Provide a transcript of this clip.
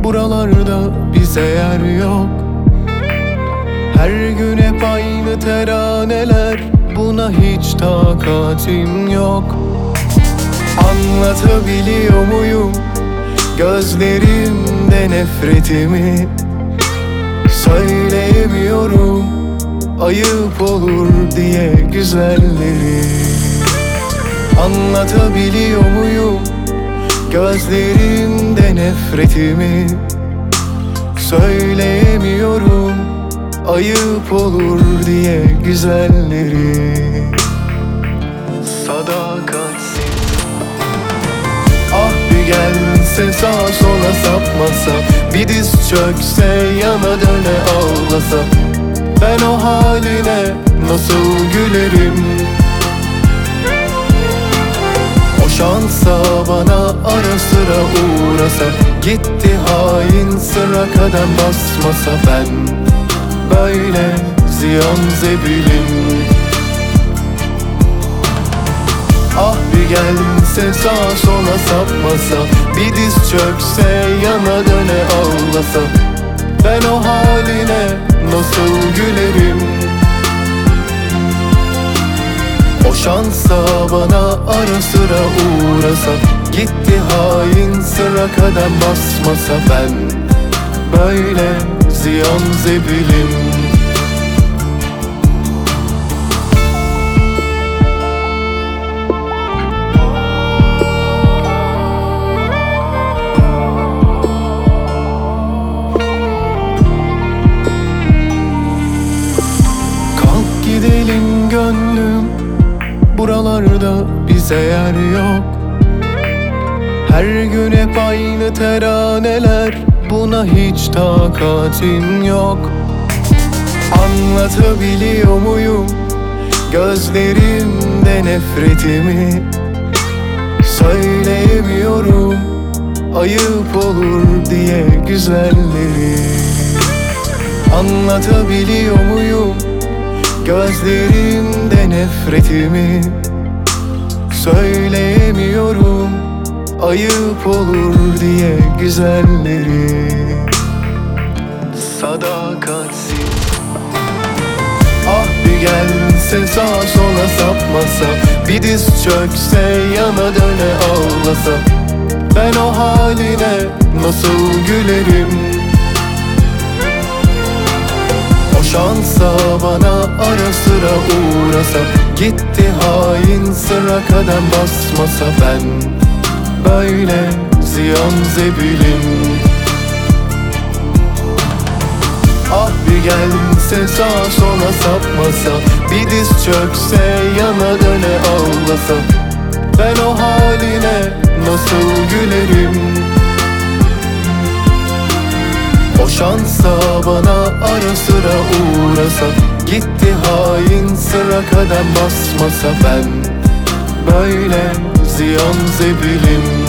Buralarda bize yer yok. Her gün hep aynı teraneler, buna hiç takatim yok. Anlatabiliyor muyum gözlerimde nefretimi? Söyleyemiyorum, ayıp olur diye güzelleri. Anlatabiliyor muyum gözlerimde nefretimi? Söyleyemiyorum, ayıp olur diye güzelleri. Sadakatsiz. Ah bir gelse sağa sola sapmasa, bir diz çökse yana döne ağlasa, ben o haline nasıl gülerim? O şansa bana ara sıra uğrasa, gitti hain sıra kadem basmasa, ben böyle ziyan zebilim. Ah bir gelse sağa sola sapmasa, bir diz çökse yana döne ağlasa, ben o haline nasıl gülerim? O şansa bana ara sıra uğrasa, gitti hain sıra kadem basmasa, ben böyle ziyan zebilim. Kalk gidelim gönlüm, buralarda bize yer yok. Her gün hep aynı teraneler, buna hiç takatim yok. Anlatabiliyor muyum gözlerimde nefretimi? Söyleyemiyorum, ayıp olur diye güzelleri. Anlatabiliyor muyum gözlerimde nefretimi? Söyleyemiyorum, ayıp olur diye güzelleri. Sadakatsiz. Ah bir gelse sağa sola sapmasa, bir diz çökse yana döne ağlasa, ben o haline nasıl gülerim? O şansa bana ara sıra uğrasa, gitti hain sıra kadem basmasa, ben böyle ziyan zebilim. Ah bir gelse sağa sola sapmasa, bir diz çökse yana döne ağlasa, ben o haline nasıl gülerim? O şansa bana ara sıra uğrasa, gitti hain sıra kadem basmasa, ben böyle ziyan zebilim.